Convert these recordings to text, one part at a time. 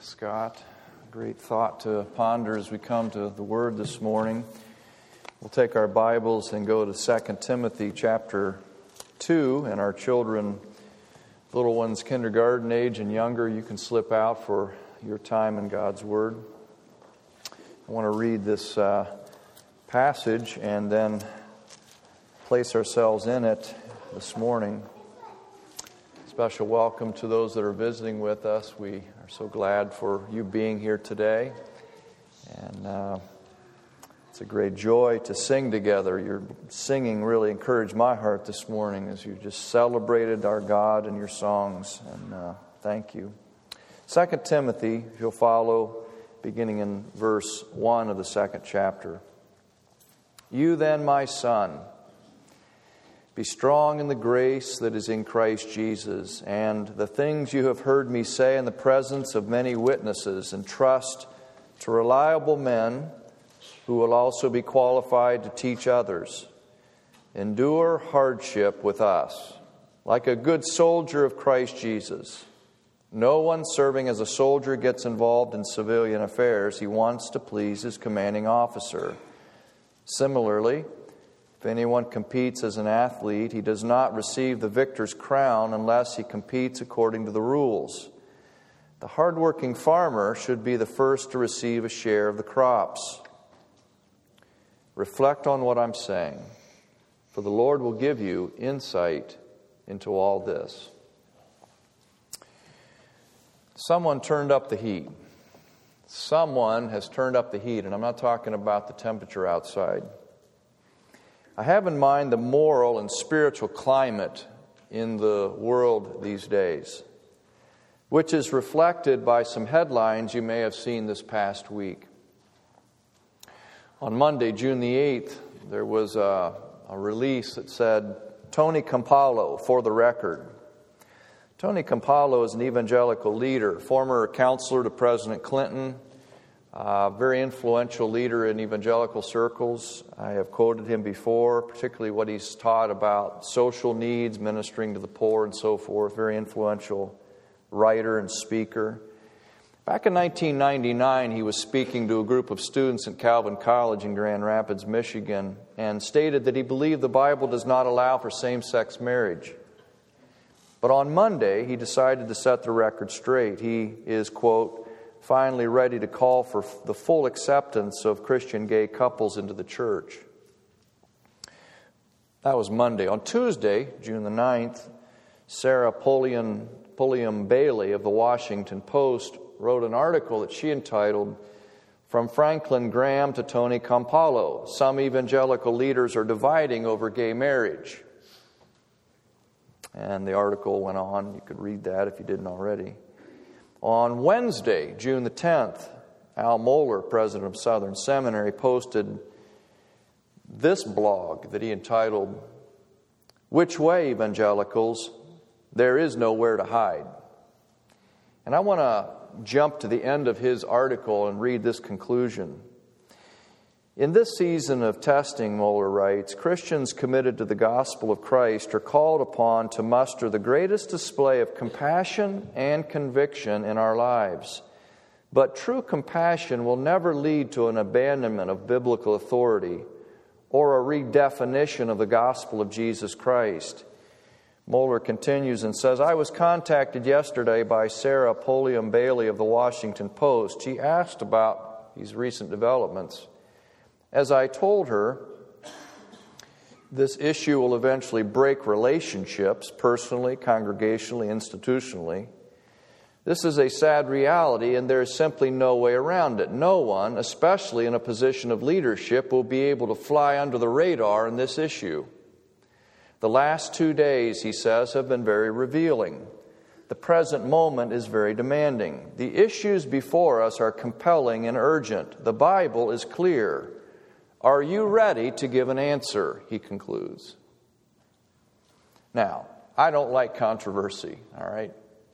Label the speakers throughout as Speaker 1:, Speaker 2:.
Speaker 1: Scott. Great thought to ponder as we come to the Word this morning. We'll take our Bibles and go to 2 Timothy chapter 2, and our children, little ones kindergarten age and younger, you can slip out for your time in God's Word. I want to read this passage and then place ourselves in it this morning. Special welcome to those that are visiting with us. We are so glad for you being here today. And it's a great joy to sing together. Your singing really encouraged my heart this morning as you just celebrated our God in your songs. And thank you. 2 Timothy, if you'll follow, beginning in verse 1 of the second chapter. You then, my son, be strong in the grace that is in Christ Jesus, and the things you have heard me say in the presence of many witnesses, entrust to reliable men who will also be qualified to teach others. Endure hardship with us, like a good soldier of Christ Jesus. No one serving as a soldier gets involved in civilian affairs. He wants to please his commanding officer. Similarly, if anyone competes as an athlete, he does not receive the victor's crown unless he competes according to the rules. The hardworking farmer should be the first to receive a share of the crops. Reflect on what I'm saying, for the Lord will give you insight into all this. Someone turned up the heat. Someone has turned up the heat, and I'm not talking about the temperature outside. I have in mind the moral and spiritual climate in the world these days, which is reflected by some headlines you may have seen this past week. On Monday, June the 8th, there was a release that said, Tony Campolo, for the record. Tony Campolo is an evangelical leader, former counselor to President Clinton, very influential leader in evangelical circles. I have quoted him before, particularly what he's taught about social needs, ministering to the poor and so forth. Very influential writer and speaker. Back in 1999, he was speaking to a group of students at Calvin College in Grand Rapids, Michigan, and stated that he believed the Bible does not allow for same-sex marriage. But on Monday, he decided to set the record straight. He is, quote, finally ready to call for the full acceptance of Christian gay couples into the church. That was Monday. On Tuesday, June the 9th, Sarah Pulliam Bailey of the Washington Post wrote an article that she entitled, From Franklin Graham to Tony Campolo, Some Evangelical Leaders Are Dividing Over Gay Marriage. And the article went on. You could read that if you didn't already. On Wednesday, June the 10th, Al Mohler, president of Southern Seminary, posted this blog that he entitled, Which Way, Evangelicals? There is nowhere to hide. And I want to jump to the end of his article and read this conclusion. In this season of testing, Mohler writes, Christians committed to the gospel of Christ are called upon to muster the greatest display of compassion and conviction in our lives. But true compassion will never lead to an abandonment of biblical authority or a redefinition of the gospel of Jesus Christ. Mohler continues and says, I was contacted yesterday by Sarah Pulliam Bailey of the Washington Post. She asked about these recent developments. As I told her, this issue will eventually break relationships, personally, congregationally, institutionally. This is a sad reality, and there is simply no way around it. No one, especially in a position of leadership, will be able to fly under the radar in this issue. The last 2 days, he says, have been very revealing. The present moment is very demanding. The issues before us are compelling and urgent. The Bible is clear. Are you ready to give an answer? He concludes. Now, I don't like controversy, all right?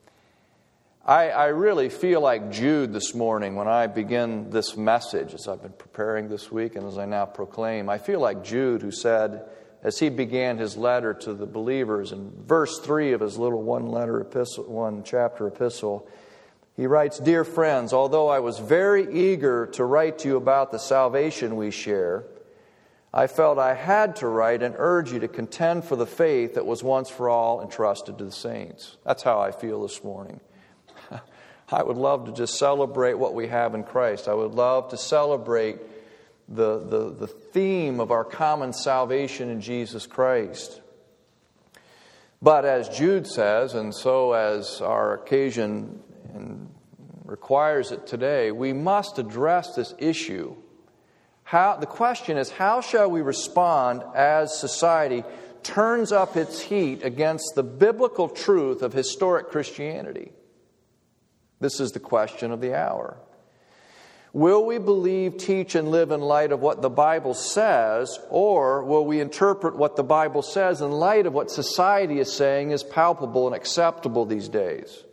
Speaker 1: I really feel like Jude this morning when I begin this message, as I've been preparing this week and as I now proclaim. I feel like Jude who said, as he began his letter to the believers in verse 3 of his little one chapter epistle, He writes, "Dear friends, although I was very eager to write to you about the salvation we share, I felt I had to write and urge you to contend for the faith that was once for all entrusted to the saints." That's how I feel this morning. I would love to just celebrate what we have in Christ. I would love to celebrate the theme of our common salvation in Jesus Christ. But as Jude says, and so as our occasion requires it today, we must address this issue. The question is, how shall we respond as society turns up its heat against the biblical truth of historic Christianity? This is the question of the hour. Will we believe, teach, and live in light of what the Bible says, or will we interpret what the Bible says in light of what society is saying is palpable and acceptable these days?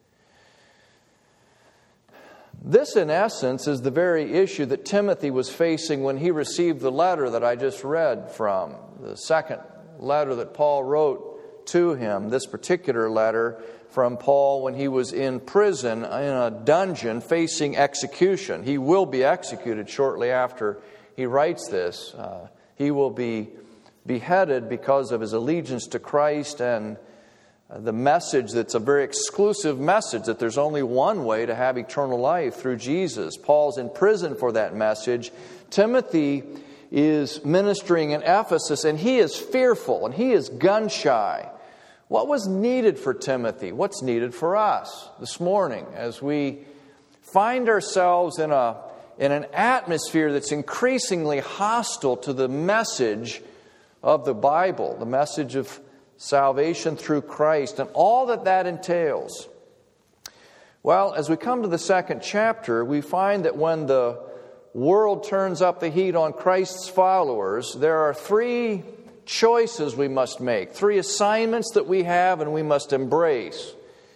Speaker 1: This, in essence, is the very issue that Timothy was facing when he received the letter that I just read from, the second letter that Paul wrote to him, this particular letter from Paul when he was in prison, in a dungeon, facing execution. He will be executed shortly after he writes this. He will be beheaded because of his allegiance to Christ and the message that's a very exclusive message, that there's only one way to have eternal life, through Jesus. Paul's in prison for that message. Timothy is ministering in Ephesus, and he is fearful, and he is gun-shy. What was needed for Timothy? What's needed for us this morning as we find ourselves in an atmosphere that's increasingly hostile to the message of the Bible, the message of salvation through Christ, and all that entails? Well, as we come to the second chapter, we find that when the world turns up the heat on Christ's followers, there are three choices we must make, three assignments that we have and we must embrace.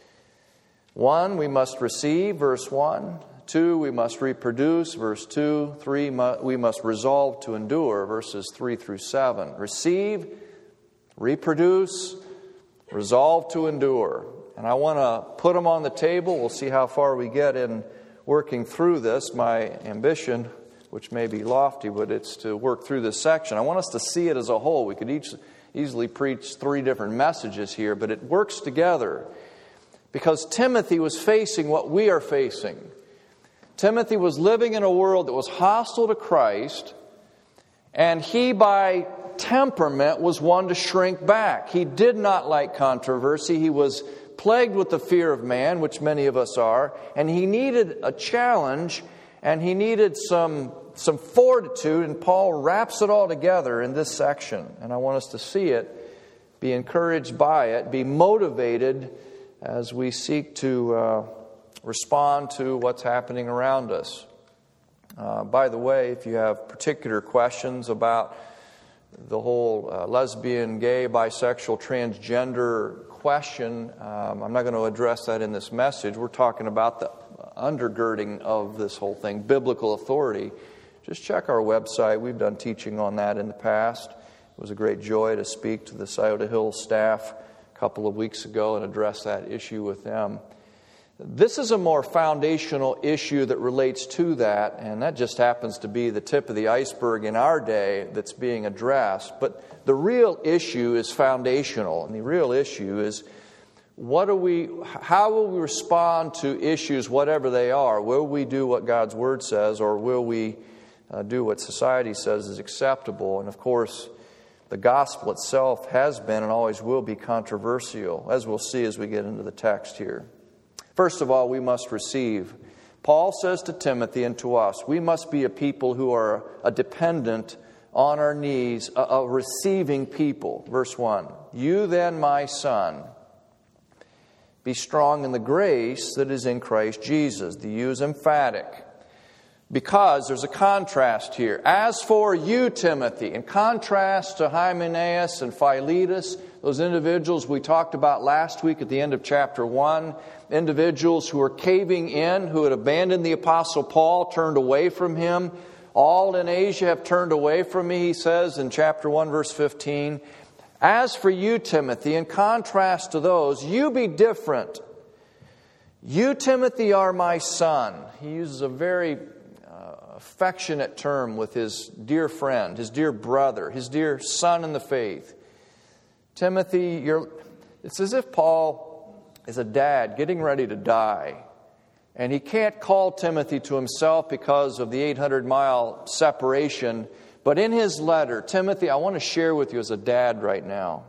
Speaker 1: 1, we must receive, verse 1. 2, we must reproduce, verse 2. 3, we must resolve to endure, verses 3 through 7. Receive, reproduce, resolve to endure. And I want to put them on the table. We'll see how far we get in working through this. My ambition, which may be lofty, but it's to work through this section. I want us to see it as a whole. We could easily preach 3 different messages here, but it works together because Timothy was facing what we are facing. Timothy was living in a world that was hostile to Christ, and he, by temperament, was one to shrink back. He did not like controversy. He was plagued with the fear of man, which many of us are, and he needed a challenge, and he needed some fortitude, and Paul wraps it all together in this section. And I want us to see it, be encouraged by it, be motivated as we seek to respond to what's happening around us. By the way, if you have particular questions about the whole lesbian, gay, bisexual, transgender question, I'm not going to address that in this message. We're talking about the undergirding of this whole thing, biblical authority. Just check our website. We've done teaching on that in the past. It was a great joy to speak to the Scioto Hills staff a couple of weeks ago and address that issue with them. This is a more foundational issue that relates to that, and that just happens to be the tip of the iceberg in our day that's being addressed. But the real issue is foundational, and the real issue is how will we respond to issues, whatever they are? Will we do what God's Word says, or will we do what society says is acceptable? And of course, the gospel itself has been and always will be controversial, as we'll see as we get into the text here. First of all, we must receive. Paul says to Timothy and to us, we must be a people who are a dependent, on our knees, a receiving people. Verse 1, you then, my son, be strong in the grace that is in Christ Jesus. The you is emphatic, because there's a contrast here. As for you, Timothy, in contrast to Hymenaeus and Philetus, those individuals we talked about last week at the end of chapter 1, individuals who were caving in, who had abandoned the Apostle Paul, turned away from him. All in Asia have turned away from me, he says in chapter 1, verse 15. As for you, Timothy, in contrast to those, you be different. You, Timothy, are my son. He uses a very affectionate term with his dear friend, his dear brother, his dear son in the faith. Timothy, it's as if Paul is a dad getting ready to die. And he can't call Timothy to himself because of the 800-mile separation. But in his letter, Timothy, I want to share with you as a dad right now.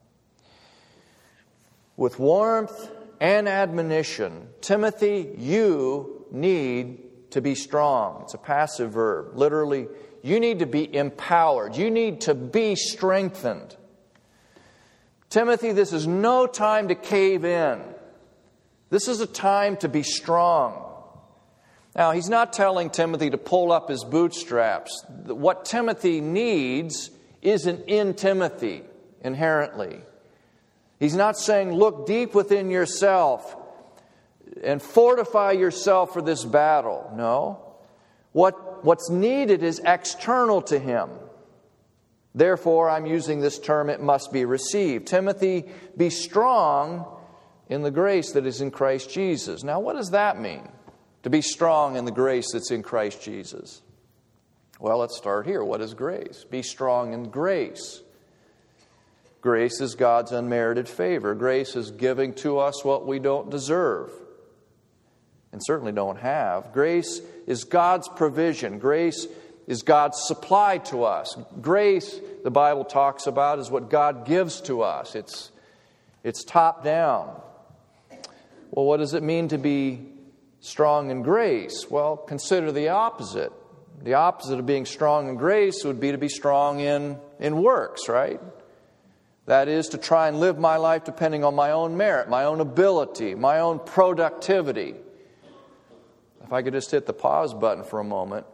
Speaker 1: With warmth and admonition, Timothy, you need to be strong. It's a passive verb. Literally, you need to be empowered. You need to be strengthened. Timothy, this is no time to cave in. This is a time to be strong. Now, he's not telling Timothy to pull up his bootstraps. What Timothy needs isn't in Timothy inherently. He's not saying, look deep within yourself and fortify yourself for this battle. No. What's needed is external to him. Therefore, I'm using this term, it must be received. Timothy, be strong in the grace that is in Christ Jesus. Now, what does that mean? To be strong in the grace that's in Christ Jesus. Well, let's start here. What is grace? Be strong in grace. Grace is God's unmerited favor. Grace is giving to us what we don't deserve and certainly don't have. Grace is God's provision. Grace is God's supply to us. Grace, the Bible talks about, is what God gives to us. It's top down. Well, what does it mean to be strong in grace? Well, consider the opposite. The opposite of being strong in grace would be to be strong in works, right? That is, to try and live my life depending on my own merit, my own ability, my own productivity. If I could just hit the pause button for a moment.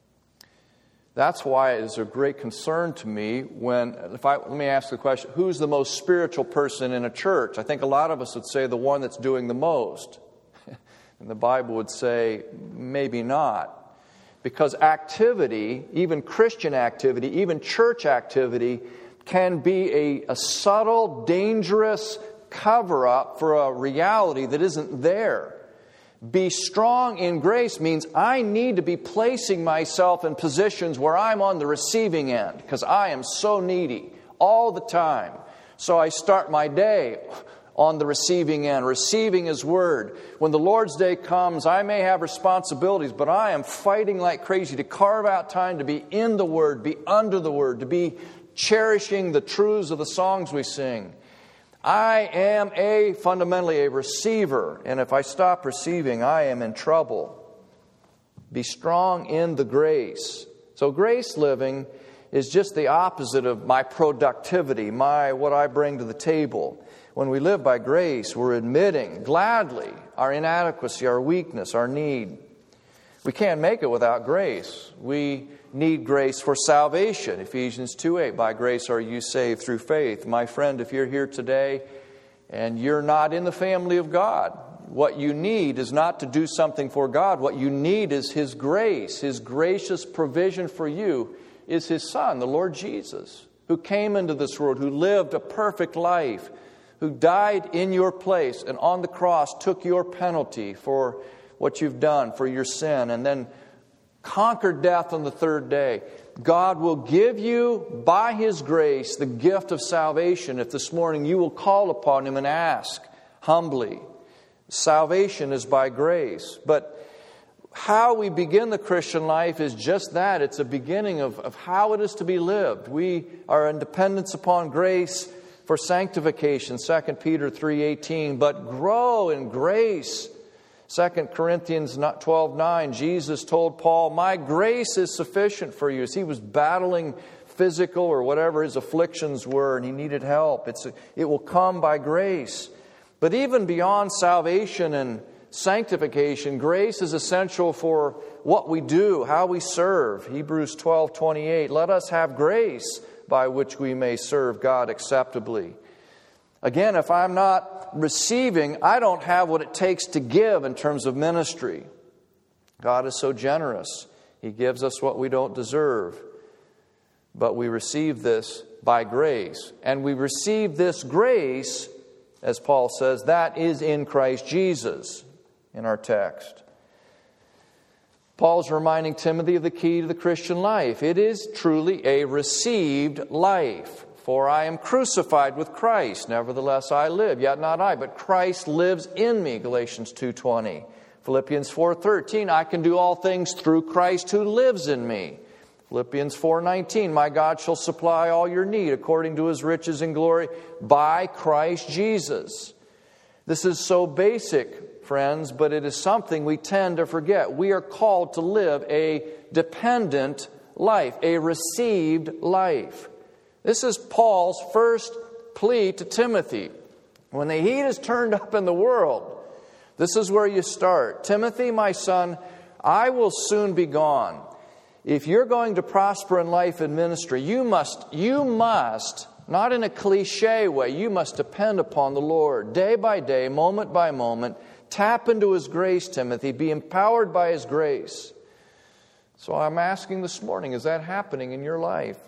Speaker 1: That's why it is a great concern to me let me ask the question, who's the most spiritual person in a church? I think a lot of us would say the one that's doing the most. And the Bible would say, maybe not. Because activity, even Christian activity, even church activity, can be a subtle, dangerous cover-up for a reality that isn't there. Be strong in grace means I need to be placing myself in positions where I'm on the receiving end because I am so needy all the time. So I start my day on the receiving end, receiving His Word. When the Lord's Day comes, I may have responsibilities, but I am fighting like crazy to carve out time to be in the Word, be under the Word, to be cherishing the truths of the songs we sing. I am fundamentally a receiver, and if I stop receiving, I am in trouble. Be strong in the grace. So grace living is just the opposite of my productivity, what I bring to the table. When we live by grace, we're admitting gladly our inadequacy, our weakness, our need. We can't make it without grace. We need grace for salvation. Ephesians 2:8, by grace are you saved through faith. My friend, if you're here today and you're not in the family of God, what you need is not to do something for God. What you need is His grace. His gracious provision for you is His Son, the Lord Jesus, who came into this world, who lived a perfect life, who died in your place and on the cross took your penalty for what you've done, for your sin, and then conquered death on the third day. God will give you, by His grace, the gift of salvation if this morning you will call upon Him and ask humbly. Salvation is by grace. But how we begin the Christian life is just that. It's a beginning of how it is to be lived. We are in dependence upon grace for sanctification, 2 Peter 3:18. But grow in grace. 2 Corinthians 12:9, Jesus told Paul, my grace is sufficient for you. As he was battling physical or whatever his afflictions were and he needed help. It will come by grace. But even beyond salvation and sanctification, grace is essential for what we do, how we serve. Hebrews 12:28, let us have grace by which we may serve God acceptably. Again, if I'm not receiving, I don't have what it takes to give in terms of ministry. God is so generous. He gives us what we don't deserve. But we receive this by grace. And we receive this grace, as Paul says, that is in Christ Jesus. in our text. Paul's reminding Timothy of the key to the Christian life. It is truly a received life. For I am crucified with Christ. Nevertheless I live, yet not I, but Christ lives in me. Galatians 2:20. Philippians 4:13. I can do all things through Christ who lives in me. Philippians 4:19. My God shall supply all your need according to His riches and glory by Christ Jesus. This is so basic, friends, but it is something we tend to forget. We are called to live a dependent life, a received life. This is Paul's first plea to Timothy. When the heat is turned up in the world, this is where you start. Timothy, my son, I will soon be gone. If you're going to prosper in life and ministry, you must, not in a cliche way, you must depend upon the Lord. Day by day, moment by moment, tap into His grace, Timothy. Be empowered by His grace. So I'm asking this morning, is that happening in your life?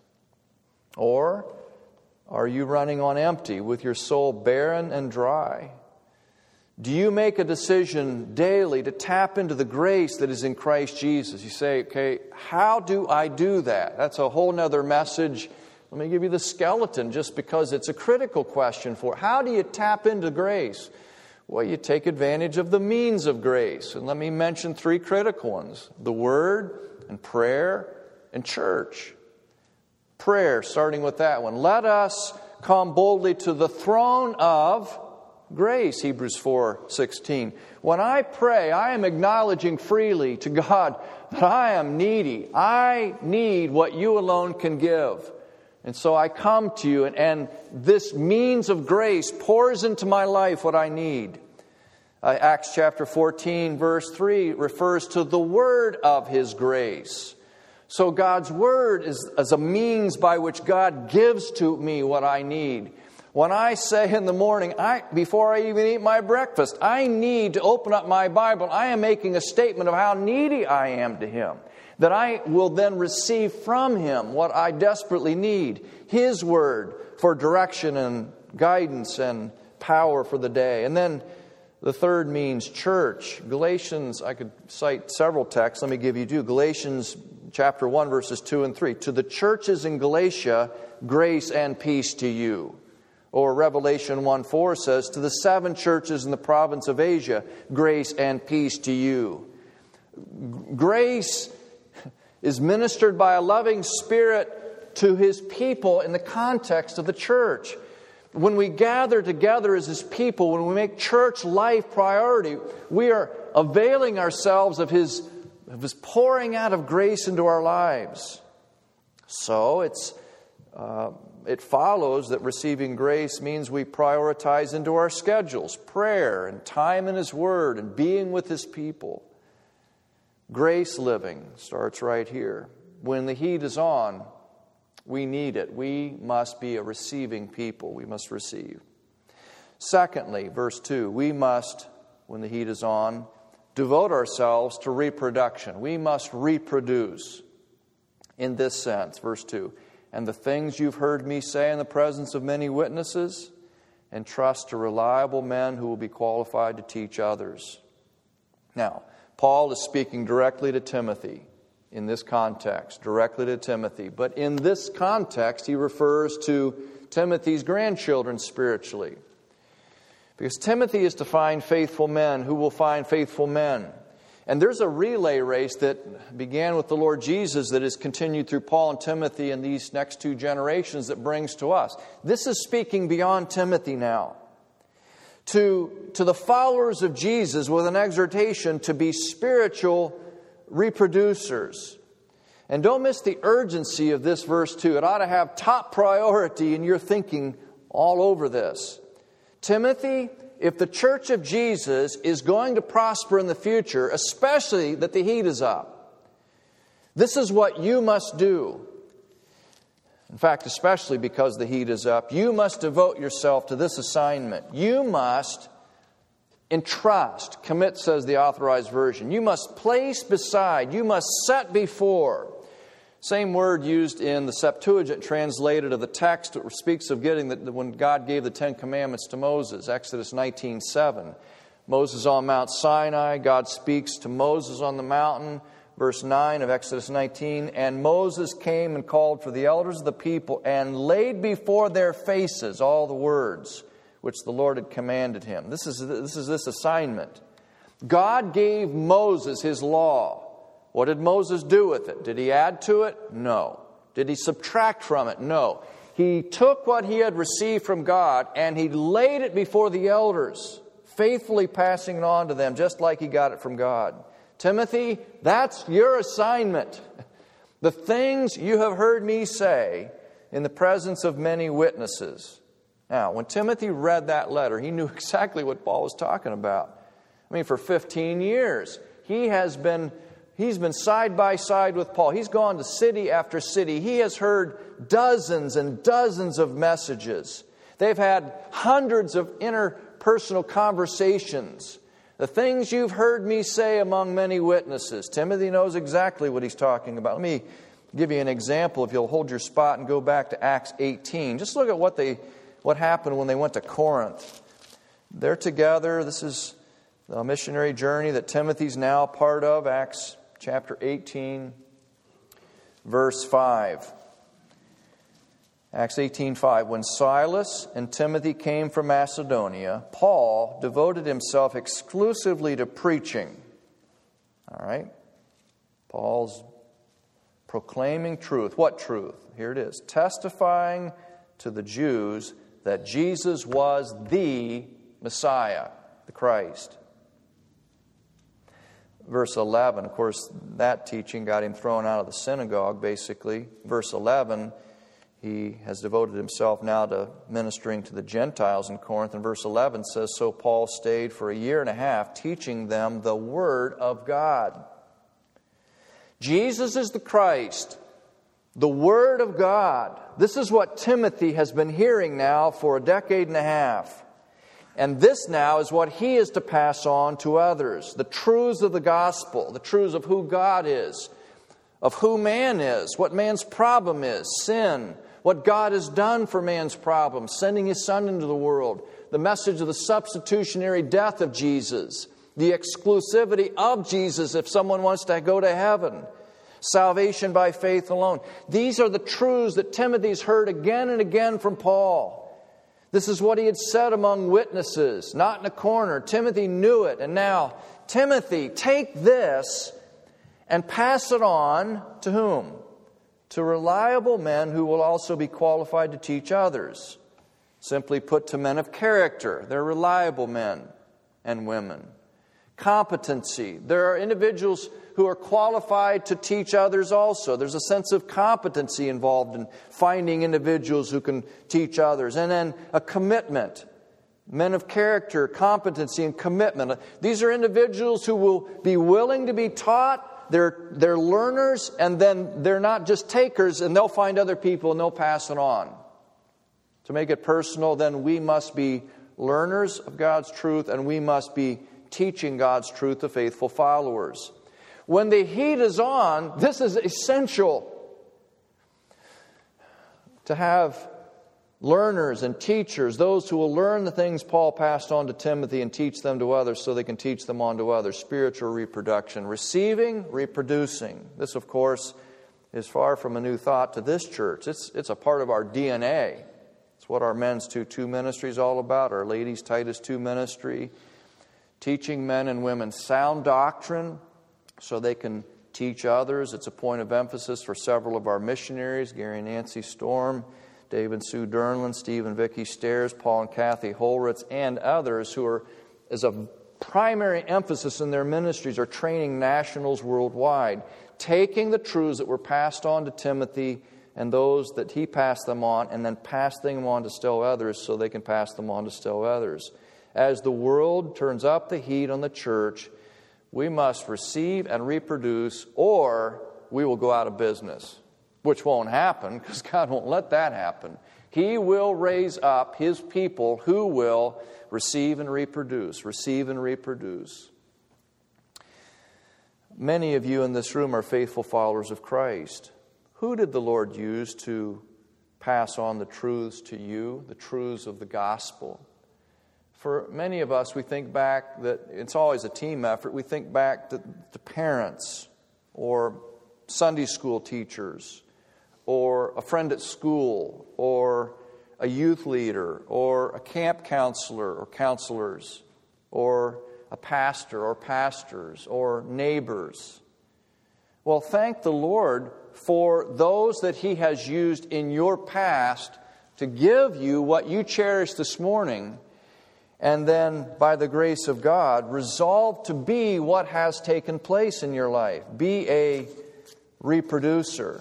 Speaker 1: Or are you running on empty with your soul barren and dry? Do you make a decision daily to tap into the grace that is in Christ Jesus? You say, okay, how do I do that? That's a whole nother message. Let me give you the skeleton just because it's a critical question for it. How do you tap into grace? Well, you take advantage of the means of grace. And let me mention 3 critical ones: the Word and prayer and church. Prayer, starting with that one. Let us come boldly to the throne of grace, Hebrews 4:16. When I pray, I am acknowledging freely to God that I am needy. I need what you alone can give. And so I come to you, and this means of grace pours into my life what I need. Acts chapter 14, verse 3 refers to the word of His grace. So God's Word is as a means by which God gives to me what I need. When I say in the morning, before I even eat my breakfast, I need to open up my Bible, I am making a statement of how needy I am to Him. That I will then receive from Him what I desperately need. His Word for direction and guidance and power for the day. And then the third means church. Galatians, I could cite several texts. Let me give you 2. Galatians chapter 1, verses 2 and 3. To the churches in Galatia, grace and peace to you. Or Revelation 1:4 says, to the 7 churches in the province of Asia, grace and peace to you. Grace is ministered by a loving Spirit to His people in the context of the church. When we gather together as His people, when we make church life priority, we are availing ourselves of His pouring out of grace into our lives. So it follows that receiving grace means we prioritize into our schedules prayer and time in His Word and being with His people. Grace living starts right here. When the heat is on, we need it. We must be a receiving people. We must receive. Secondly, verse 2, we must, when the heat is on, devote ourselves to reproduction. We must reproduce in this sense. Verse 2, and the things you've heard me say in the presence of many witnesses, entrust to reliable men who will be qualified to teach others. Now, Paul is speaking directly to Timothy in this context, directly to Timothy. But in this context, he refers to Timothy's grandchildren spiritually. Because Timothy is to find faithful men who will find faithful men. And there's a relay race that began with the Lord Jesus that is continued through Paul and Timothy in these next 2 generations that brings to us. This is speaking beyond Timothy now. To the followers of Jesus with an exhortation to be spiritual reproducers. And don't miss the urgency of this verse 2. It ought to have top priority in your thinking all over this. Timothy, if the church of Jesus is going to prosper in the future, especially that the heat is up, this is what you must do. In fact, especially because the heat is up, you must devote yourself to this assignment. You must entrust, commit, says the Authorized Version. You must place beside, you must set before. Same word used in the Septuagint translated of the text. It speaks of getting when God gave the 10 Commandments to Moses, Exodus 19:7. Moses on Mount Sinai, God speaks to Moses on the mountain. Verse 9 of Exodus 19, and Moses came and called for the elders of the people and laid before their faces all the words which the Lord had commanded him. This is this assignment. God gave Moses his law. What did Moses do with it? Did he add to it? No. Did he subtract from it? No. He took what he had received from God and he laid it before the elders, faithfully passing it on to them just like he got it from God. Timothy, that's your assignment. The things you have heard me say in the presence of many witnesses. Now, when Timothy read that letter, he knew exactly what Paul was talking about. I mean, for 15 years, he's been side by side with Paul. He's gone to city after city. He has heard dozens and dozens of messages. They've had hundreds of interpersonal conversations. The things you've heard me say among many witnesses. Timothy knows exactly what he's talking about. Let me give you an example, if you'll hold your spot and go back to Acts 18. Just look at what happened when they went to Corinth. They're together. This is the missionary journey that Timothy's now part of. Acts chapter 18, verse 5. Acts 18:5, when Silas and Timothy came from Macedonia, Paul devoted himself exclusively to preaching. All right? Paul's proclaiming truth. What truth? Here it is. Testifying to the Jews that Jesus was the Messiah, the Christ. Verse 11, of course, that teaching got him thrown out of the synagogue, basically. Verse 11, he has devoted himself now to ministering to the Gentiles in Corinth. And verse 11 says, so Paul stayed for a year and a half teaching them the Word of God. Jesus is the Christ, the Word of God. This is what Timothy has been hearing now for a decade and a half. And this now is what he is to pass on to others. The truths of the gospel, the truths of who God is, of who man is, what man's problem is, sin, what God has done for man's problem, sending His Son into the world, the message of the substitutionary death of Jesus, the exclusivity of Jesus if someone wants to go to heaven, salvation by faith alone. These are the truths that Timothy's heard again and again from Paul. This is what he had said among witnesses, not in a corner. Timothy knew it. And now, Timothy, take this and pass it on to whom? To reliable men who will also be qualified to teach others. Simply put, to men of character. They're reliable men and women. Competency. There are individuals who are qualified to teach others also. There's a sense of competency involved in finding individuals who can teach others. And then a commitment. Men of character, competency, and commitment. These are individuals who will be willing to be taught. They're learners, and then they're not just takers, and they'll find other people and they'll pass it on. To make it personal, then we must be learners of God's truth, and we must be teaching God's truth to faithful followers. When the heat is on, this is essential. To have learners and teachers, those who will learn the things Paul passed on to Timothy and teach them to others so they can teach them on to others. Spiritual reproduction. Receiving, reproducing. This, of course, is far from a new thought to this church. It's a part of our DNA. It's what our men's 2:2 ministry is all about, our ladies' Titus 2 ministry. Teaching men and women sound doctrine so they can teach others. It's a point of emphasis for several of our missionaries, Gary and Nancy Storm, Dave and Sue Dernland, Steve and Vicki Stairs, Paul and Kathy Holritz, and others who are, as a primary emphasis in their ministries, are training nationals worldwide, taking the truths that were passed on to Timothy and those that he passed them on, and then passing them on to still others so they can pass them on to still others. As the world turns up the heat on the church, we must receive and reproduce, or we will go out of business. Which won't happen, because God won't let that happen. He will raise up His people who will receive and reproduce. Receive and reproduce. Many of you in this room are faithful followers of Christ. Who did the Lord use to pass on the truths to you, the truths of the gospel? For many of us, we think back that it's always a team effort. We think back to parents or Sunday school teachers or a friend at school or a youth leader or a camp counselor or counselors or a pastor or pastors or neighbors. Well, thank the Lord for those that He has used in your past to give you what you cherish this morning, and then, by the grace of God, resolve to be what has taken place in your life. Be a reproducer.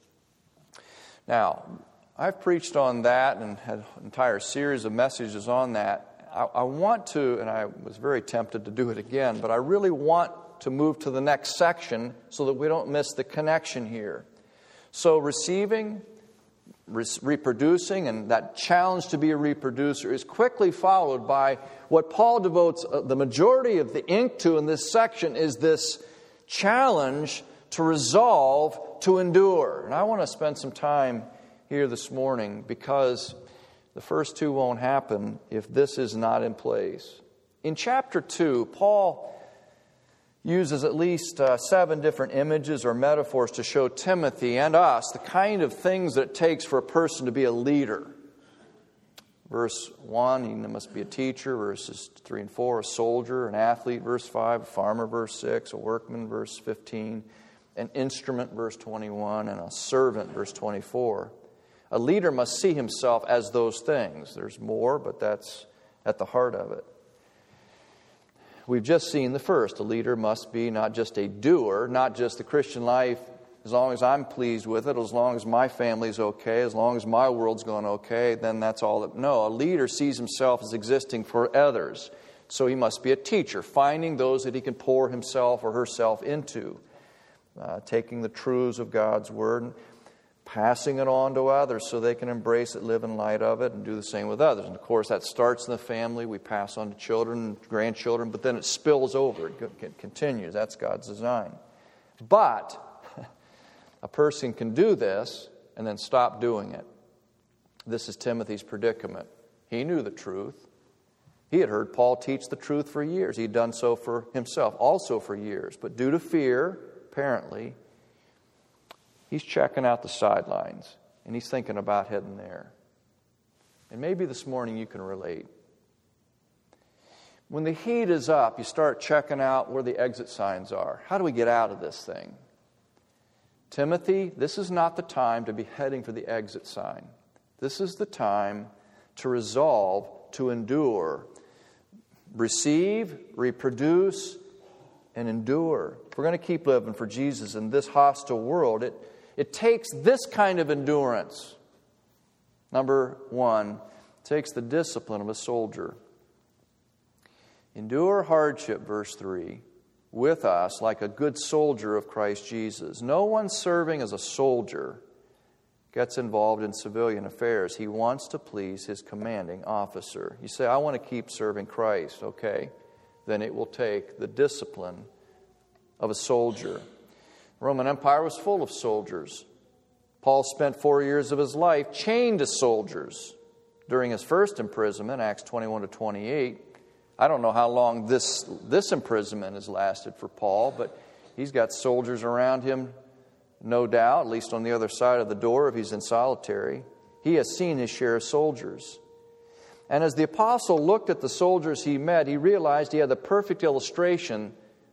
Speaker 1: Now, I've preached on that and had an entire series of messages on that. I want to, and I was very tempted to do it again, but I really want to move to the next section so that we don't miss the connection here. So receiving, reproducing, and that challenge to be a reproducer is quickly followed by what Paul devotes the majority of the ink to in this section is this challenge to resolve to endure. And I want to spend some time here this morning because the first two won't happen if this is not in place. In chapter 2, Paul uses at least 7 different images or metaphors to show Timothy and us the kind of things that it takes for a person to be a leader. Verse 1, he must be a teacher. Verses 3 and 4, a soldier, an athlete. Verse 5, a farmer. Verse 6, a workman. Verse 15, an instrument. Verse 21, and a servant. Verse 24. A leader must see himself as those things. There's more, but that's at the heart of it. We've just seen the first. A leader must be not just a doer, not just the Christian life, as long as I'm pleased with it, as long as my family's okay, as long as my world's going okay, then that's all that... No, a leader sees himself as existing for others. So he must be a teacher, finding those that he can pour himself or herself into, taking the truths of God's Word and passing it on to others so they can embrace it, live in light of it, and do the same with others. And of course, that starts in the family. We pass on to children, grandchildren, but then it spills over. It continues. That's God's design. But a person can do this and then stop doing it. This is Timothy's predicament. He knew the truth. He had heard Paul teach the truth for years. He'd done so for himself, also for years. But due to fear, apparently, he's checking out the sidelines, and he's thinking about heading there. And maybe this morning you can relate. When the heat is up, you start checking out where the exit signs are. How do we get out of this thing? Timothy, this is not the time to be heading for the exit sign. This is the time to resolve to endure. Receive, reproduce, and endure. If we're going to keep living for Jesus in this hostile world, it takes this kind of endurance. Number 1, it takes the discipline of a soldier. Endure hardship, verse 3, with us like a good soldier of Christ Jesus. No one serving as a soldier gets involved in civilian affairs. He wants to please his commanding officer. You say, I want to keep serving Christ. Okay, then it will take the discipline of a soldier. The Roman Empire was full of soldiers. Paul spent 4 years of his life chained to soldiers during his first imprisonment, Acts 21 to 28. I don't know how long this imprisonment has lasted for Paul, but he's got soldiers around him, no doubt, at least on the other side of the door if he's in solitary. He has seen his share of soldiers. And as the apostle looked at the soldiers he met, he realized he had the perfect illustration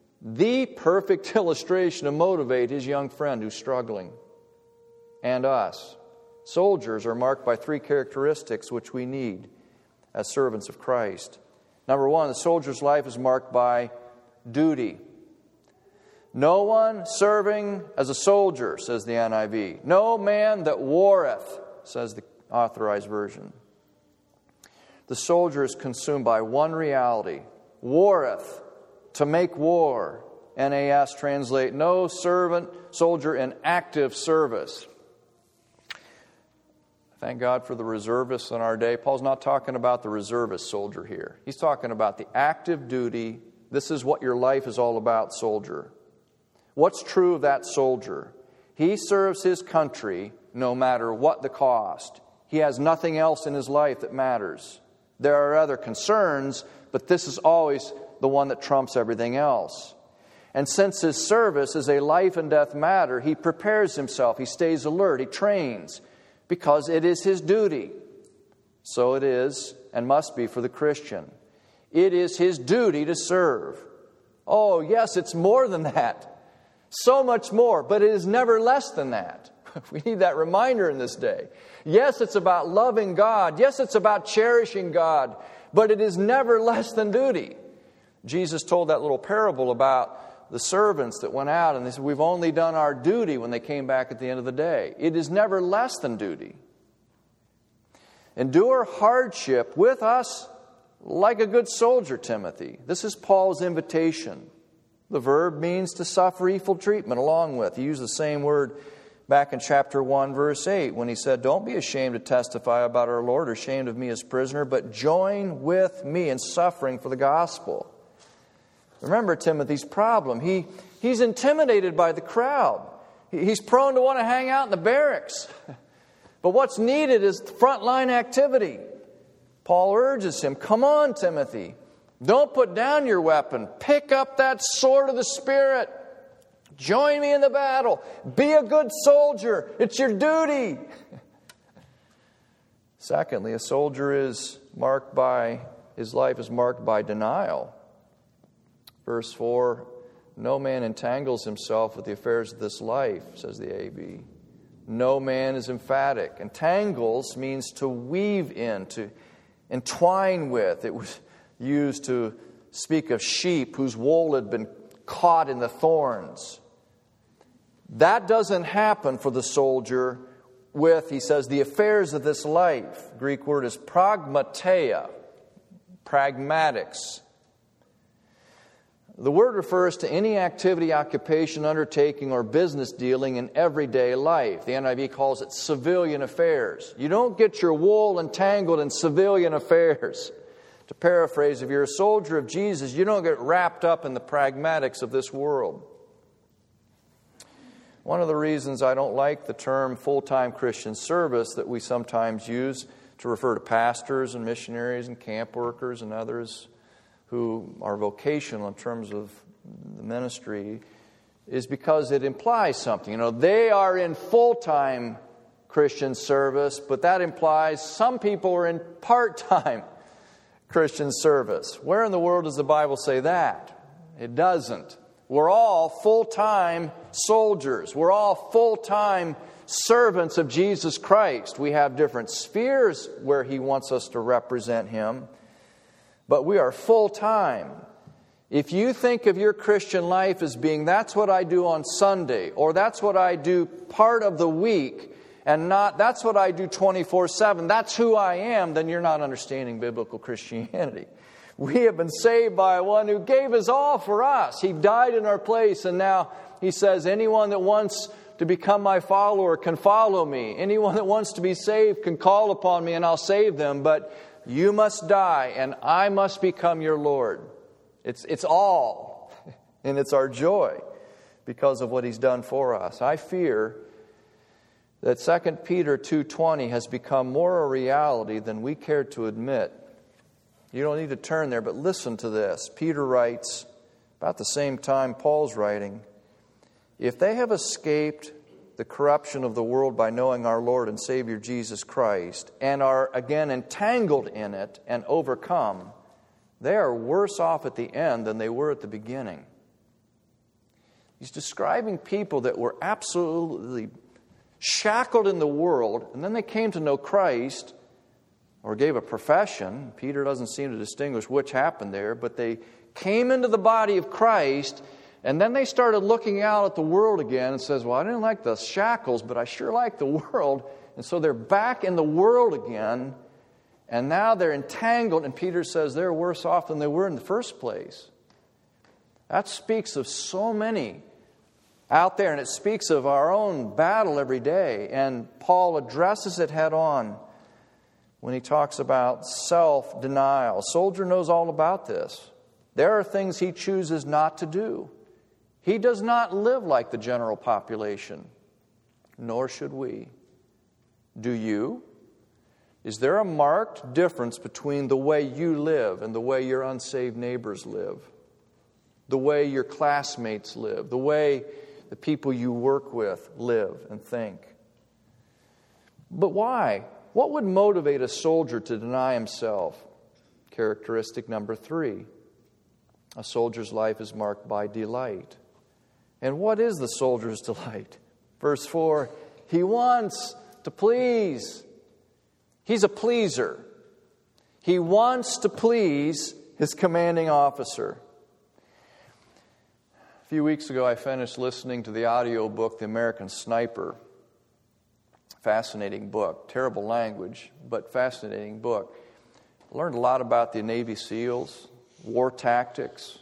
Speaker 1: to motivate his young friend who's struggling. And us. Soldiers are marked by 3 characteristics which we need as servants of Christ. Number 1, the soldier's life is marked by duty. No one serving as a soldier, says the NIV. No man that warreth, says the Authorized Version. The soldier is consumed by one reality. Warreth, to make war. NAS translate, no soldier in active service. Thank God for the reservists in our day. Paul's not talking about the reservist soldier here. He's talking about the active duty. This is what your life is all about, soldier. What's true of that soldier? He serves his country no matter what the cost. He has nothing else in his life that matters. There are other concerns, but this is always the one that trumps everything else. And since his service is a life and death matter, he prepares himself, he stays alert, he trains, because it is his duty. So it is and must be for the Christian. It is his duty to serve. Oh, yes, it's more than that. So much more, but it is never less than that. We need that reminder in this day. Yes, it's about loving God. Yes, it's about cherishing God, but it is never less than duty. Jesus told that little parable about the servants that went out and they said, we've only done our duty when they came back at the end of the day. It is never less than duty. Endure hardship with us like a good soldier, Timothy. This is Paul's invitation. The verb means to suffer evil treatment along with. He used the same word back in chapter 1, verse 8, when he said, don't be ashamed to testify about our Lord or ashamed of me as prisoner, but join with me in suffering for the gospel. Remember Timothy's problem. He's intimidated by the crowd. He's prone to want to hang out in the barracks. But what's needed is frontline activity. Paul urges him, come on, Timothy. Don't put down your weapon. Pick up that sword of the Spirit. Join me in the battle. Be a good soldier. It's your duty. Secondly, a soldier his life is marked by denial. Verse 4, no man entangles himself with the affairs of this life, says the A.B. No man is emphatic. Entangles means to weave in, to entwine with. It was used to speak of sheep whose wool had been caught in the thorns. That doesn't happen for the soldier with, he says, the affairs of this life. The Greek word is pragmateia, pragmatics. The word refers to any activity, occupation, undertaking, or business dealing in everyday life. The NIV calls it civilian affairs. You don't get your wool entangled in civilian affairs. To paraphrase, if you're a soldier of Jesus, you don't get wrapped up in the pragmatics of this world. One of the reasons I don't like the term full-time Christian service that we sometimes use to refer to pastors and missionaries and camp workers and others who are vocational in terms of the ministry is because it implies something. They are in full-time Christian service, but that implies some people are in part-time Christian service. Where in the world does the Bible say that? It doesn't. We're all full-time soldiers. We're all full-time servants of Jesus Christ. We have different spheres where He wants us to represent Him, but we are full-time. If you think of your Christian life as being, that's what I do on Sunday, or that's what I do part of the week, and not, that's what I do 24/7, that's who I am, then you're not understanding biblical Christianity. We have been saved by one who gave His all for us. He died in our place, and now He says, anyone that wants to become my follower can follow me. Anyone that wants to be saved can call upon me, and I'll save them. But you must die, and I must become your Lord. It's all, and it's our joy because of what He's done for us. I fear that 2 Peter 2:20 has become more a reality than we care to admit. You don't need to turn there, but listen to this. Peter writes, about the same time Paul's writing, if they have escaped the corruption of the world by knowing our Lord and Savior Jesus Christ, and are again entangled in it and overcome, they are worse off at the end than they were at the beginning. He's describing people that were absolutely shackled in the world, and then they came to know Christ, or gave a profession. Peter doesn't seem to distinguish which happened there, but they came into the body of Christ, and then they started looking out at the world again and says, well, I didn't like the shackles, but I sure like the world. And so they're back in the world again, and now they're entangled, and Peter says they're worse off than they were in the first place. That speaks of so many out there, and it speaks of our own battle every day. And Paul addresses it head on when he talks about self-denial. A soldier knows all about this. There are things he chooses not to do. He does not live like the general population, nor should we. Do you? Is there a marked difference between the way you live and the way your unsaved neighbors live? The way your classmates live? The way the people you work with live and think? But why? What would motivate a soldier to deny himself? Characteristic number 3. A soldier's life is marked by delight. And what is the soldier's delight? Verse 4, he wants to please. He's a pleaser. He wants to please his commanding officer. A few weeks ago, I finished listening to the audio book, The American Sniper. Fascinating book. Terrible language, but fascinating book. I learned a lot about the Navy SEALs, war tactics.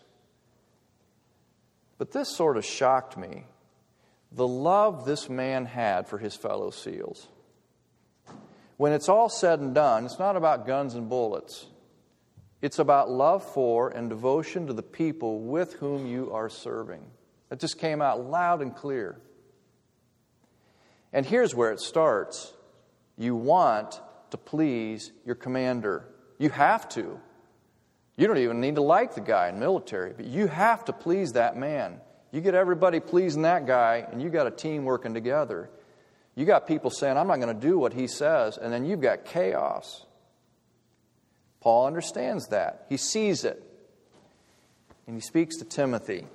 Speaker 1: But this sort of shocked me. The love this man had for his fellow SEALs. When it's all said and done, it's not about guns and bullets. It's about love for and devotion to the people with whom you are serving. It just came out loud and clear. And here's where it starts. You want to please your commander. You have to. You don't even need to like the guy in the military, but you have to please that man. You get everybody pleasing that guy, and you got a team working together. You got people saying, I'm not going to do what he says, and then you've got chaos. Paul understands that. He sees it. And he speaks to Timothy.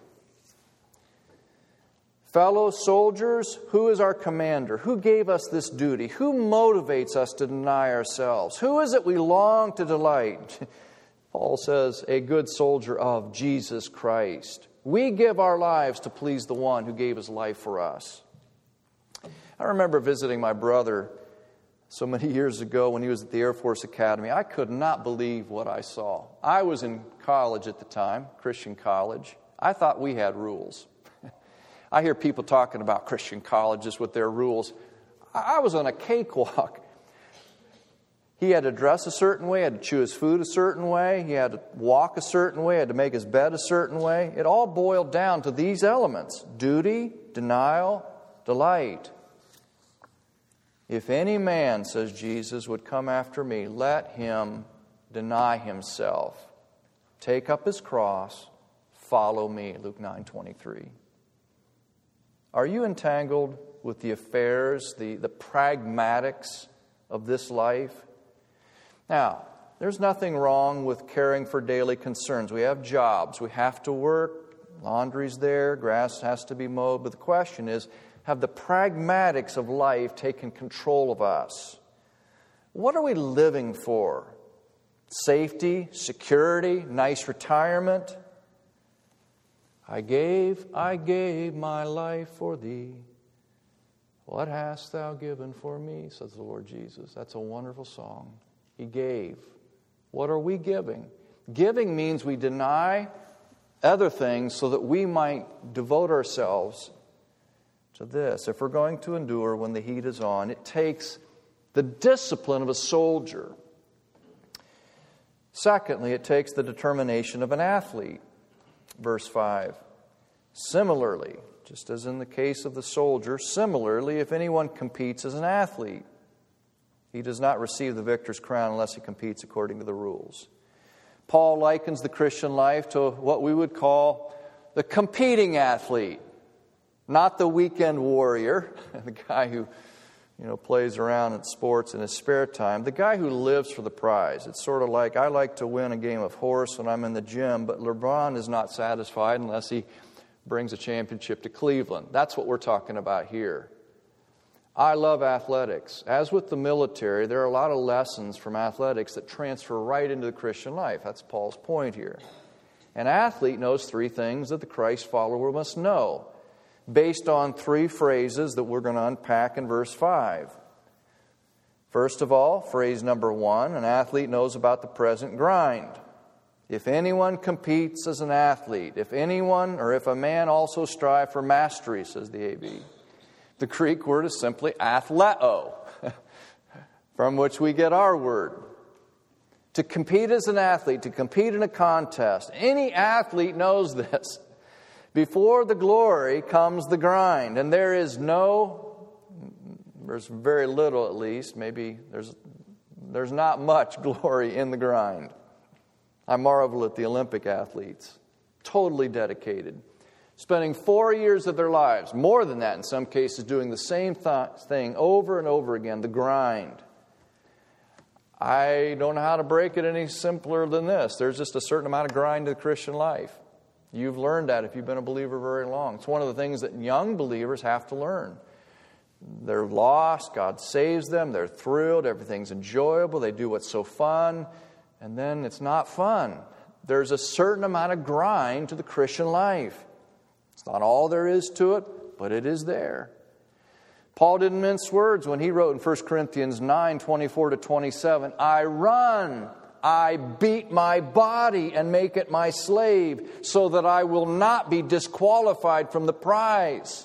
Speaker 1: Fellow soldiers, who is our commander? Who gave us this duty? Who motivates us to deny ourselves? Who is it we long to delight? Paul says, a good soldier of Jesus Christ. We give our lives to please the one who gave his life for us. I remember visiting my brother so many years ago when he was at the Air Force Academy. I could not believe what I saw. I was in college at the time, Christian college. I thought we had rules. I hear people talking about Christian colleges with their rules. I was on a cakewalk. He had to dress a certain way, had to chew his food a certain way, he had to walk a certain way, had to make his bed a certain way. It all boiled down to these elements: duty, denial, delight. If any man, says Jesus, would come after me, let him deny himself, take up his cross, follow me. Luke 9:23. Are you entangled with the affairs, the pragmatics of this life? Now, there's nothing wrong with caring for daily concerns. We have jobs. We have to work. Laundry's there. Grass has to be mowed. But the question is, have the pragmatics of life taken control of us? What are we living for? Safety, security, nice retirement? I gave my life for thee. What hast thou given for me, says the Lord Jesus. That's a wonderful song. He gave. What are we giving? Giving means we deny other things so that we might devote ourselves to this. If we're going to endure when the heat is on, it takes the discipline of a soldier. Secondly, it takes the determination of an athlete. Verse 5. Similarly, just as in the case of the soldier, similarly, if anyone competes as an athlete, he does not receive the victor's crown unless he competes according to the rules. Paul likens the Christian life to what we would call the competing athlete, not the weekend warrior, the guy who plays around in sports in his spare time, the guy who lives for the prize. It's sort of like, I like to win a game of horse when I'm in the gym, but LeBron is not satisfied unless he brings a championship to Cleveland. That's what we're talking about here. I love athletics. As with the military, there are a lot of lessons from athletics that transfer right into the Christian life. That's Paul's point here. An athlete knows 3 things that the Christ follower must know, based on 3 phrases that we're going to unpack in verse 5. First of all, phrase number 1, an athlete knows about the present grind. If anyone competes as an athlete, if a man also strive for mastery, says the A.B. The Greek word is simply athleo, from which we get our word. To compete as an athlete, to compete in a contest, any athlete knows this. Before the glory comes the grind, and there's very little at least, maybe there's there's not much glory in the grind. I marvel at the Olympic athletes, totally dedicated, spending 4 years of their lives, more than that in some cases, doing the same thing over and over again, the grind. I don't know how to break it any simpler than this. There's just a certain amount of grind to the Christian life. You've learned that if you've been a believer very long. It's one of the things that young believers have to learn. They're lost, God saves them, they're thrilled, everything's enjoyable, they do what's so fun, and then it's not fun. There's a certain amount of grind to the Christian life. It's not all there is to it, but it is there. Paul didn't mince words when he wrote in 1 Corinthians 9:24-27, I run, I beat my body and make it my slave, so that I will not be disqualified from the prize.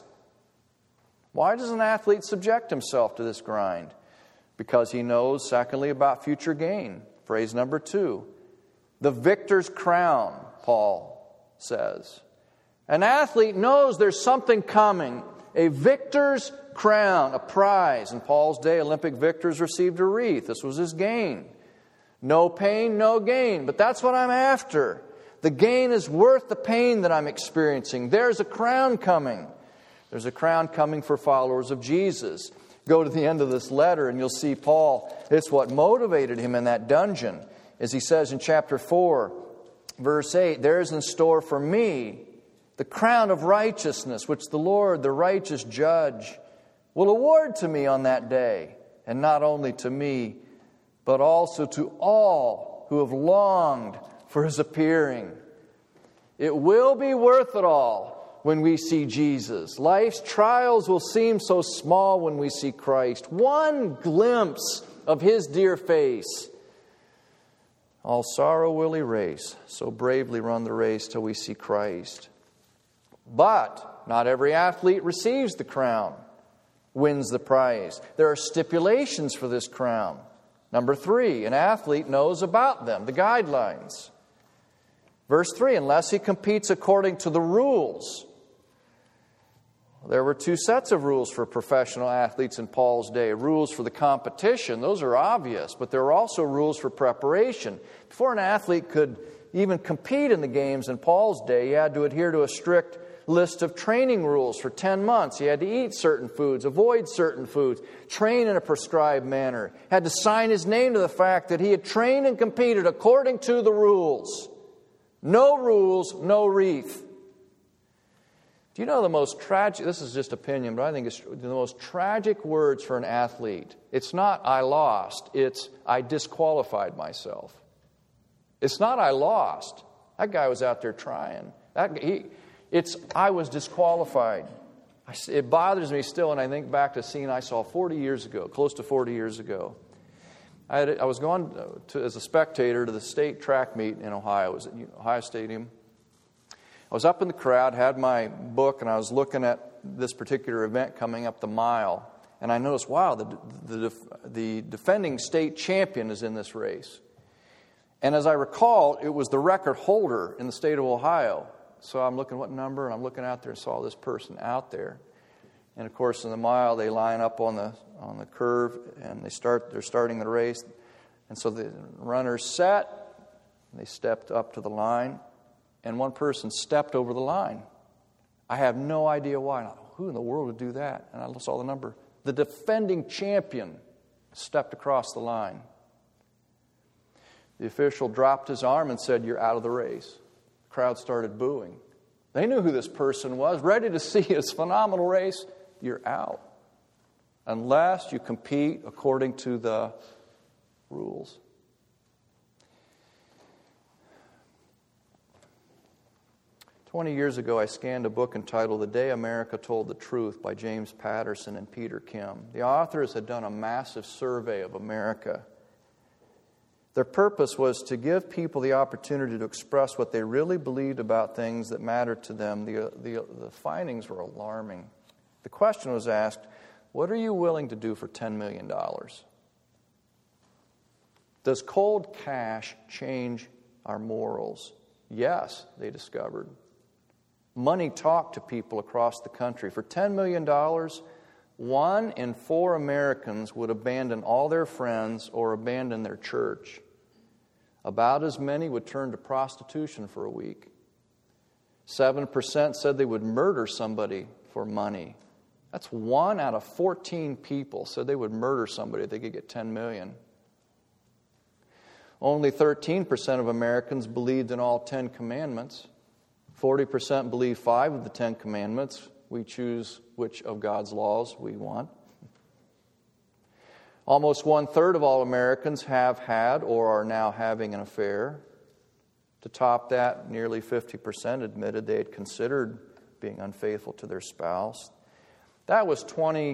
Speaker 1: Why does an athlete subject himself to this grind? Because he knows, secondly, about future gain. Phrase number 2. The victor's crown, Paul says. An athlete knows there's something coming. A victor's crown, a prize. In Paul's day, Olympic victors received a wreath. This was his gain. No pain, no gain. But that's what I'm after. The gain is worth the pain that I'm experiencing. There's a crown coming. There's a crown coming for followers of Jesus. Go to the end of this letter and you'll see Paul, it's what motivated him in that dungeon. As he says in chapter 4, verse 8, there is in store for me the crown of righteousness, which the Lord, the righteous judge, will award to me on that day. And not only to me, but also to all who have longed for His appearing. It will be worth it all when we see Jesus. Life's trials will seem so small when we see Christ. One glimpse of His dear face. All sorrow will erase. So bravely run the race till we see Christ. But not every athlete receives the crown, wins the prize. There are stipulations for this crown. Number 3, an athlete knows about them, the guidelines. Verse 3, unless he competes according to the rules. There were 2 sets of rules for professional athletes in Paul's day. Rules for the competition, those are obvious, but there were also rules for preparation. Before an athlete could even compete in the games in Paul's day, he had to adhere to a strict list of training rules for 10 months. He had to eat certain foods, avoid certain foods, train in a prescribed manner. Had to sign his name to the fact that he had trained and competed according to the rules. No rules, no wreath. Do you know the most tragic, this is just opinion, but I think it's the most tragic words for an athlete? It's not I lost, it's I disqualified myself. It's not I lost. That guy was out there trying. It's I was disqualified. It bothers me still, and I think back to a scene I saw 40 years ago, close to 40 years ago. I was going as a spectator to the state track meet in Ohio. It was at Ohio Stadium. I was up in the crowd, had my book, and I was looking at this particular event coming up the mile. And I noticed, wow, the defending state champion is in this race. And as I recall, it was the record holder in the state of Ohio. So I'm looking what number, and I'm looking out there and saw this person out there. And of course, in the mile, they line up on the curve, and they're starting the race. And so the runners set, and they stepped up to the line, and one person stepped over the line. I have no idea why. Who in the world would do that? And I saw the number. The defending champion stepped across the line. The official dropped his arm and said, "You're out of the race." The crowd started booing. They knew who this person was, ready to see his phenomenal race. You're out. Unless you compete according to the rules. "20 years ago, I scanned a book entitled The Day America Told the Truth by James Patterson and Peter Kim. The authors had done a massive survey of America. Their purpose was to give people the opportunity to express what they really believed about things that mattered to them. The findings were alarming. The question was asked, what are you willing to do for $10 million? Does cold cash change our morals? Yes, they discovered. Money talked to people across the country. For $10 million, 1 in 4 Americans would abandon all their friends or abandon their church. About as many would turn to prostitution for a week. 7% said they would murder somebody for money. That's 1 out of 14 people said they would murder somebody if they could get $10 million. Only 13% of Americans believed in all 10 commandments. 40% believe 5 of the 10 commandments. We choose which of God's laws we want. Almost 1/3 of all Americans have had or are now having an affair. To top that, nearly 50% admitted they had considered being unfaithful to their spouse. That was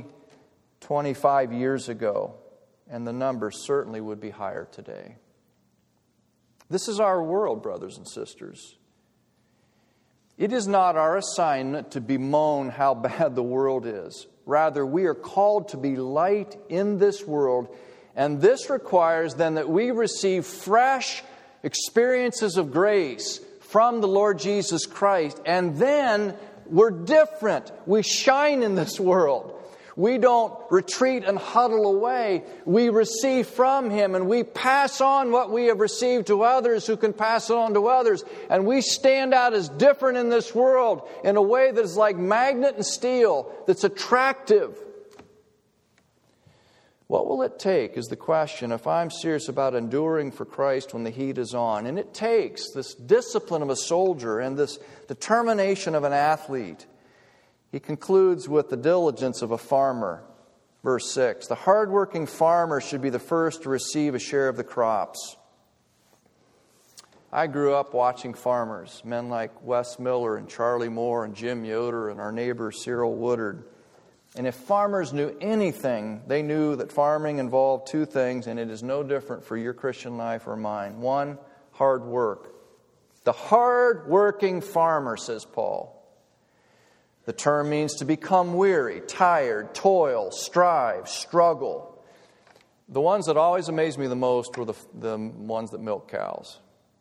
Speaker 1: 25 years ago, and the numbers certainly would be higher today. This is our world, brothers and sisters. It is not our assignment to bemoan how bad the world is. Rather, we are called to be light in this world, and this requires then that we receive fresh experiences of grace from the Lord Jesus Christ, and then we're different. We shine in this world. We don't retreat and huddle away. We receive from Him, and we pass on what we have received to others who can pass it on to others. And we stand out as different in this world in a way that is like magnet and steel, that's attractive. What will it take is the question if I'm serious about enduring for Christ when the heat is on. And it takes this discipline of a soldier and this determination of an athlete. He concludes with the diligence of a farmer. Verse 6, the hardworking farmer should be the first to receive a share of the crops. I grew up watching farmers, men like Wes Miller and Charlie Moore and Jim Yoder and our neighbor Cyril Woodard. And if farmers knew anything, they knew that farming involved 2 things, and it is no different for your Christian life or mine. 1, hard work. The hard-working farmer, says Paul. The term means to become weary, tired, toil, strive, struggle. The ones that always amazed me the most were the ones that milk cows.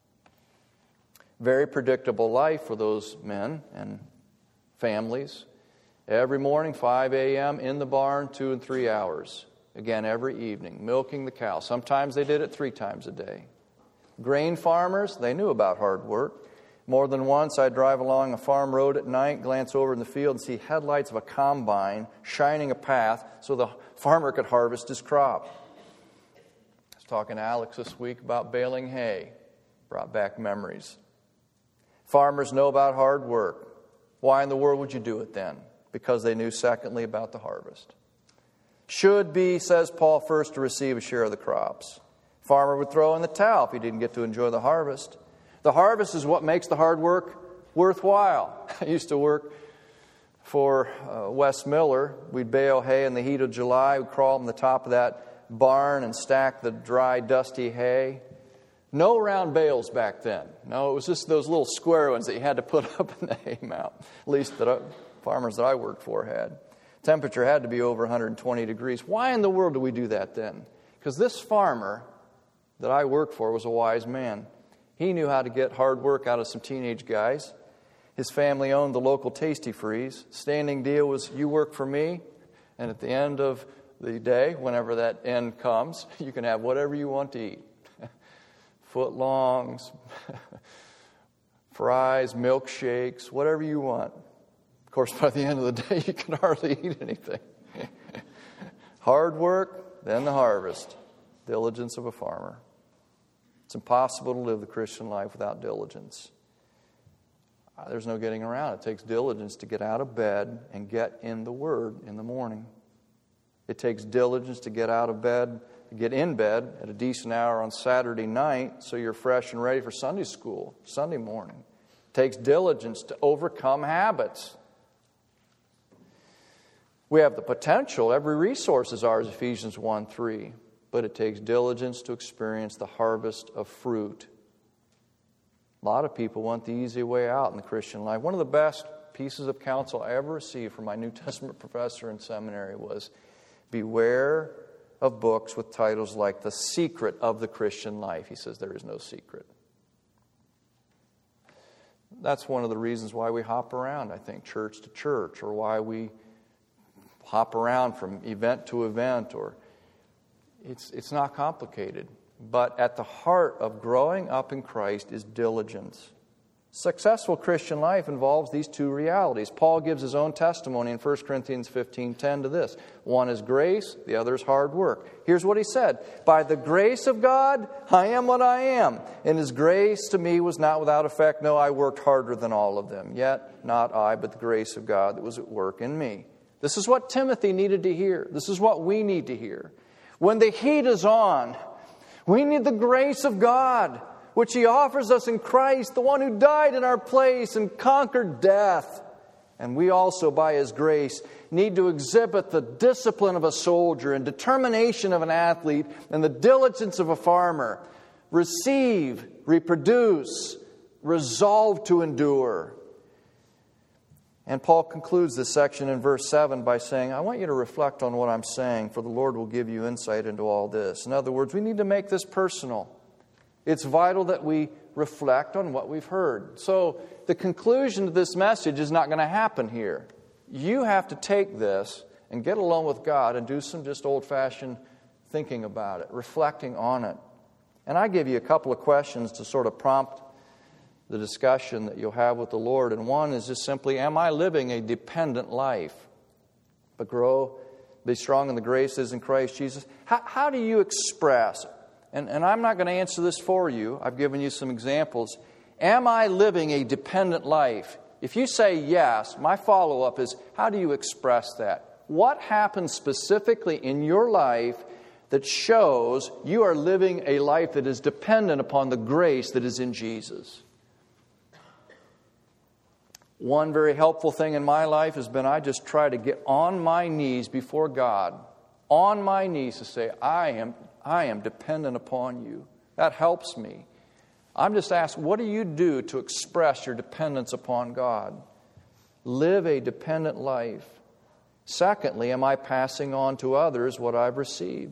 Speaker 1: Very predictable life for those men and families. Every morning, 5 a.m. in the barn, 2 and 3 hours. Again, every evening, milking the cow. Sometimes they did it 3 times a day. Grain farmers, they knew about hard work. More than once, I'd drive along a farm road at night, glance over in the field, and see headlights of a combine shining a path so the farmer could harvest his crop. I was talking to Alex this week about baling hay. Brought back memories. Farmers know about hard work. Why in the world would you do it then? Because they knew, secondly, about the harvest. Should be, says Paul, first to receive a share of the crops. Farmer would throw in the towel if he didn't get to enjoy the harvest. The harvest is what makes the hard work worthwhile. I used to work for Wes Miller. We'd bale hay in the heat of July. We'd crawl on the top of that barn and stack the dry, dusty hay. No round bales back then. No, it was just those little square ones that you had to put up in the hay mound. At least farmers that I worked for had. Temperature had to be over 120 degrees. Why in the world do we do that then? Because this farmer that I worked for was a wise man. He knew how to get hard work out of some teenage guys. His family owned the local Tasty Freeze. Standing deal was, you work for me, and at the end of the day, whenever that end comes, you can have whatever you want to eat. Footlongs, fries, milkshakes, whatever you want. Of course, by the end of the day, you can hardly eat anything. Hard work, then the harvest. Diligence of a farmer. It's impossible to live the Christian life without diligence. There's no getting around it. It takes diligence to get out of bed and get in the Word in the morning. It takes diligence to get out of bed, get in bed at a decent hour on Saturday night so you're fresh and ready for Sunday school, Sunday morning. It takes diligence to overcome habits. We have the potential. Every resource is ours, Ephesians 1:3. But it takes diligence to experience the harvest of fruit. A lot of people want the easy way out in the Christian life. One of the best pieces of counsel I ever received from my New Testament professor in seminary was, beware of books with titles like The Secret of the Christian Life. He says there is no secret. That's one of the reasons why we hop around, I think, church to church, or why we hop around from event to event, or it's not complicated. But at the heart of growing up in Christ is diligence. Successful Christian life involves these two realities. Paul gives his own testimony in 1 Corinthians 15:10 to this. One is grace, the other is hard work. Here's what he said: by the grace of God, I am what I am. And His grace to me was not without effect. No, I worked harder than all of them. Yet not I, but the grace of God that was at work in me. This is what Timothy needed to hear. This is what we need to hear. When the heat is on, we need the grace of God, which He offers us in Christ, the one who died in our place and conquered death. And we also, by His grace, need to exhibit the discipline of a soldier and determination of an athlete and the diligence of a farmer. Receive, reproduce, resolve to endure. And Paul concludes this section in verse 7 by saying, I want you to reflect on what I'm saying, for the Lord will give you insight into all this. In other words, we need to make this personal. It's vital that we reflect on what we've heard. So the conclusion to this message is not going to happen here. You have to take this and get alone with God and do some just old-fashioned thinking about it, reflecting on it. And I give you a couple of questions to sort of prompt the discussion that you'll have with the Lord. And one is just simply, am I living a dependent life? But grow, be strong in the grace that is in Christ Jesus. How do you express, and I'm not going to answer this for you, I've given you some examples. Am I living a dependent life? If you say yes, my follow-up is, how do you express that? What happens specifically in your life that shows you are living a life that is dependent upon the grace that is in Jesus? One very helpful thing in my life has been I just try to get on my knees before God, on my knees to say, I am dependent upon you. That helps me. I'm just asked, what do you do to express your dependence upon God? Live a dependent life. Secondly, am I passing on to others what I've received?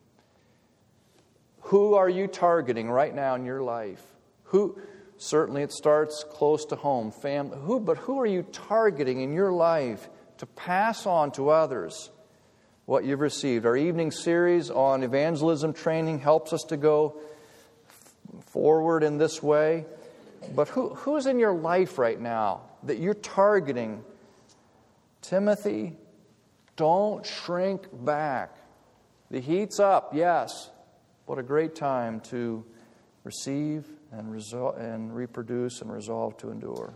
Speaker 1: Who are you targeting right now in your life? Certainly it starts close to home, family. But who are you targeting in your life to pass on to others what you've received? Our evening series on evangelism training helps us to go forward in this way. But who's in your life right now that you're targeting? Timothy, don't shrink back. The heat's up, yes. What a great time to receive and reproduce and resolve to endure.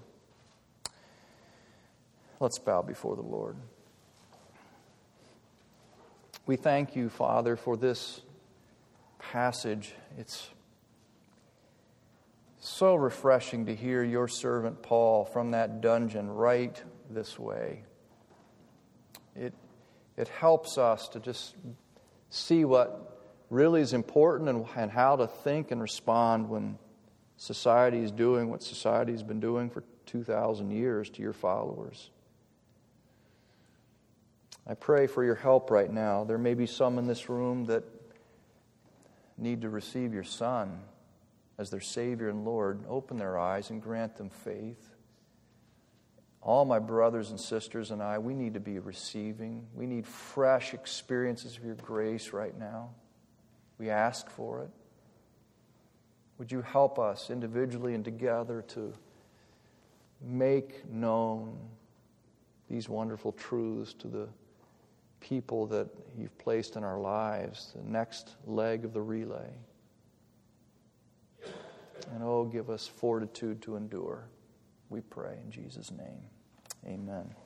Speaker 1: Let's bow before the Lord. We thank you, Father, for this passage. It's so refreshing to hear your servant Paul from that dungeon write this way. It helps us to just see what really is important and how to think and respond when society is doing what society has been doing for 2,000 years to your followers. I pray for your help right now. There may be some in this room that need to receive your Son as their Savior and Lord. Open their eyes and grant them faith. All my brothers and sisters and I, we need to be receiving. We need fresh experiences of your grace right now. We ask for it. Would you help us individually and together to make known these wonderful truths to the people that you've placed in our lives, the next leg of the relay. And give us fortitude to endure. We pray in Jesus' name. Amen.